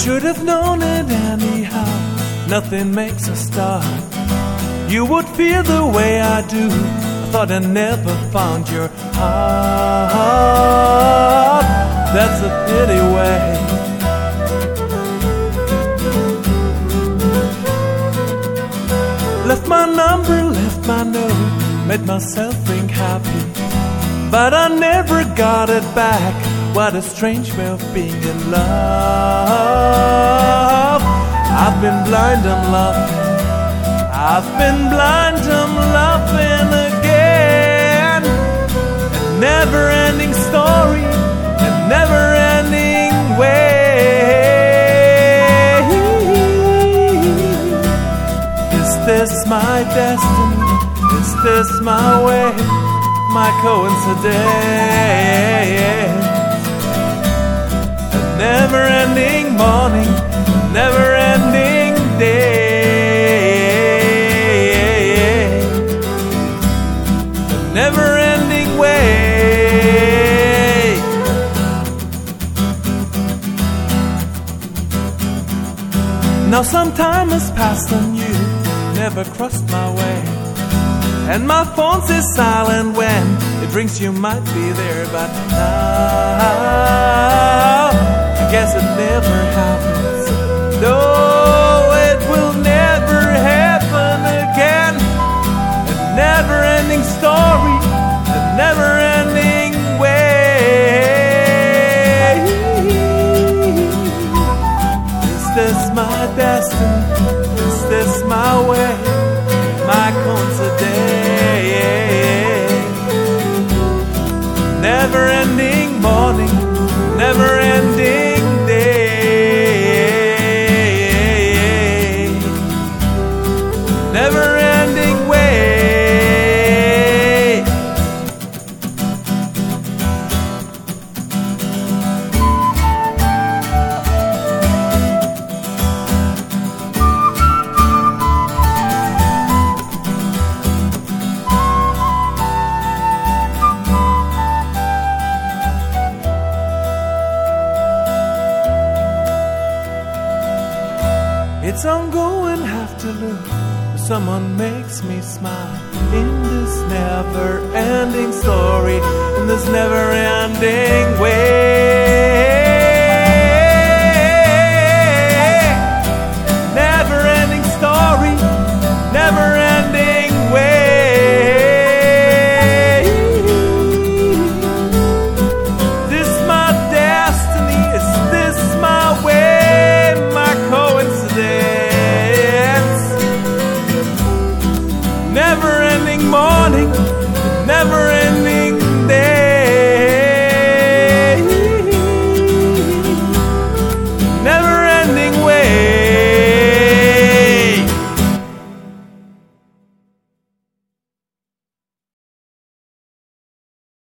should have known it anyhow. Nothing makes a start. You would feel the way I do. I thought I never found your heart. That's a pity way. Left my number, left my note, made myself think happy, but I never got it back. What a strange way of being in love. I've been blind, I'm loving. I've been blind, I'm loving again. A never-ending story, a never-ending way. Is this my destiny? Is this my way? My coincidence? A never-ending morning, never-ending day, a never-ending way. Now some time has passed and you never crossed my way, and my phone says silent when it rings. You might be there, but now I guess it never happens. No, it will never happen again. A never-ending story, a never-ending way. Is this my destiny? Is this my way? My coincidence? Never-ending morning, never-ending day, never-ending way. It's ongoing, have to look. Someone makes me smile in this never-ending story, in this never-ending way.